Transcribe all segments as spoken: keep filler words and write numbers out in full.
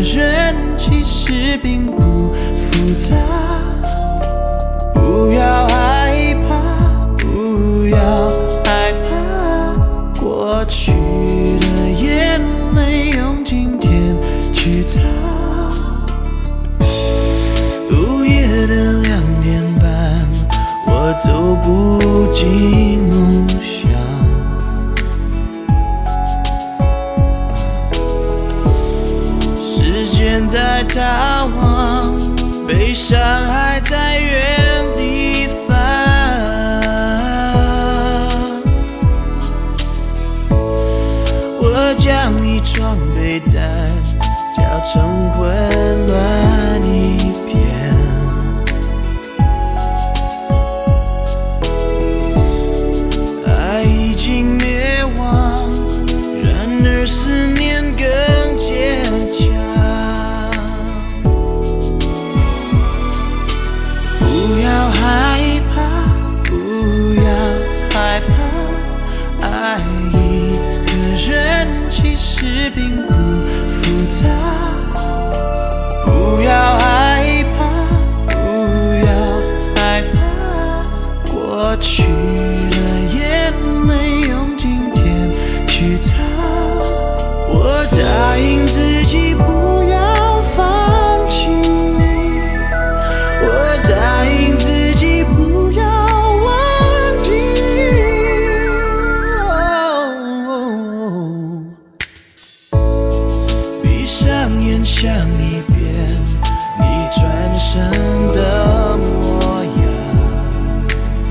人其实并不复杂。不要害怕，不要害怕，过去的眼泪用今天去擦。午夜的两点半，我走不进梦乡。时间在逃亡，悲伤还在原地放。我将一床被单搅成混乱一片，爱已经灭亡，然而思念更坚强。不要害怕，不要害怕，爱一个人其实并不复杂。不要害怕，不要害怕，过去的眼泪用今天去擦。我答应自己不要放弃，我答应自己不要忘记。闭上眼想一遍你转身的模样，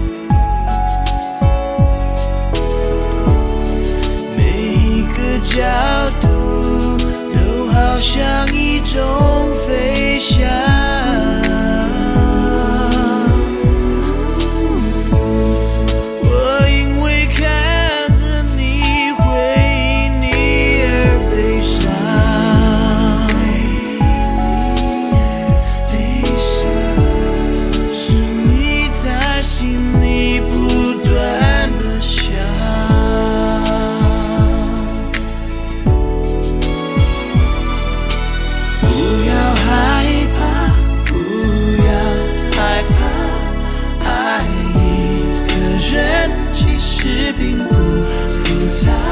每一个角度都好像一种飞翔。我因为看着你回忆你而悲伤，是你在心里不断的想。不要害怕，不要害怕，爱一个人其实并不复杂。